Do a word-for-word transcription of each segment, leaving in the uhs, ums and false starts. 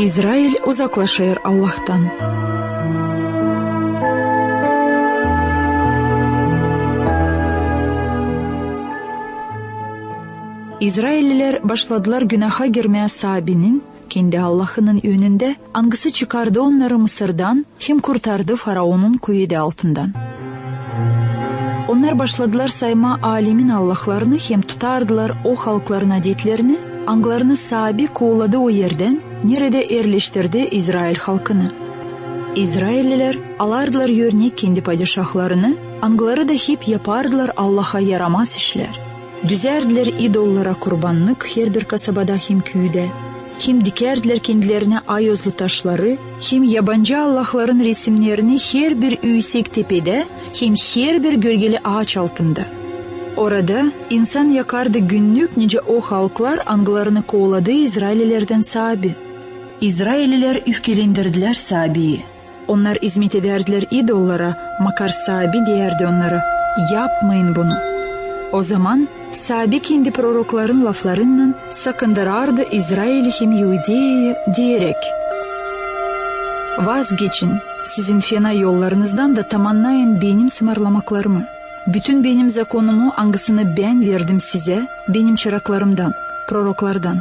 İsrail uzaklaşır Allah'tan. İsrailliler başladılar günaha girmeye Sabi'nin, kendi Allah'ının önünde angısı çıkardı onları Mısır'dan, hem kurtardı Faraon'un kuyudu altından. Onlar başladılar sayma alemin Allah'larını, hem tutardılar o halkların adetlerini, anglarını Sabi kovladı o yerden, nerede yerleştirdi İsrail halkını. İsrailliler alardılar örnek kendi padişahlarını, angları da hep yapardılar Allah'a yaramaz işler. Düzerdiler idollara kurbanlık her bir kasabada hem köyde. Hem dikerdiler kendilerine ayozlu taşları, hem yabancı Allah'ların resimlerini her bir yüksek tepede, hem her bir gölgeli ağaç altında. Orada insan yakardı günlük nice o halklar anglarını kovladı İsraillilerden Sabi. İsrailliler öfkelendirdiler Sabi'yi. Onlar hizmet ederdiler idollara, makar Sabi diyerdi onlara, yapmayın bunu. O zaman Sabi kendi prorokların laflarından sakındırardı İsrail'i hem Yude'yi diyerek, vazgeçin, sizin fena yollarınızdan da tamamlayın benim sımarlamaklarımı. Bütün benim zakonumu angısını ben verdim size, benim çıraklarımdan, proroklardan.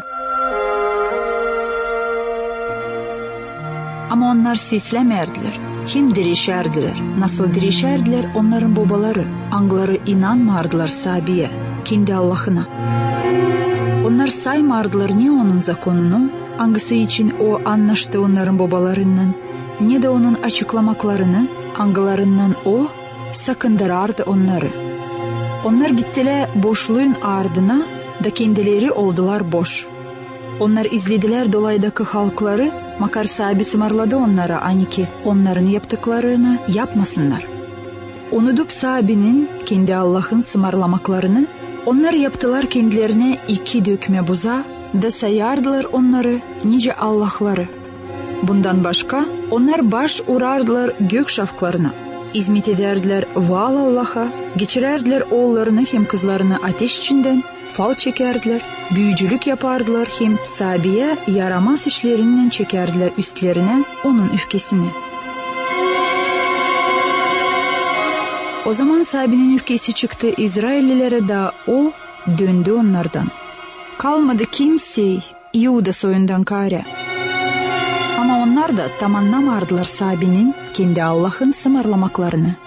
Ama onlar seslemerdiler, hem dirişerdiler. Nasıl dirişerdiler onların babaları, angları inanmardılar Sabi'ye, kendi Allah'ına. Onlar saymardılar ne onun zakonunu, angısı için o anlaştı onların babalarından, ne de onun açıklamaklarını, angılarından o sakındırardı onları. Onlar gittiler boşluğun ardına da kendileri oldular boş. Onlar izlediler dolaydaki halkları, makar Sabi sımarladı onlara ani ki onların yaptıklarını yapmasınlar. Unutup Sabi'nin kendi Allah'ın sımarlamaklarını, onlar yaptılar kendilerine iki dökme buza da sayardılar onları nice Allah'ları. Bundan başka onlar baş urardılar gök şafklarına. hizmet ederdiler Vaal Allah'a, geçirerdiler oğullarını hem kızlarını ateş içinden, fal çekerdiler, büyücülük yapardılar hem Sabi'ye yaramaz işlerinden çekerdiler üstlerine onun öfkesini. O zaman Sabi'nin öfkesi çıktı İsraillilere da o döndü onlardan. Kalmadı kimsey Yuda soyundan kare. Ama onlar da tamamlamardılar Sabi'nin kendi Allah'ın sımarlamaklarını.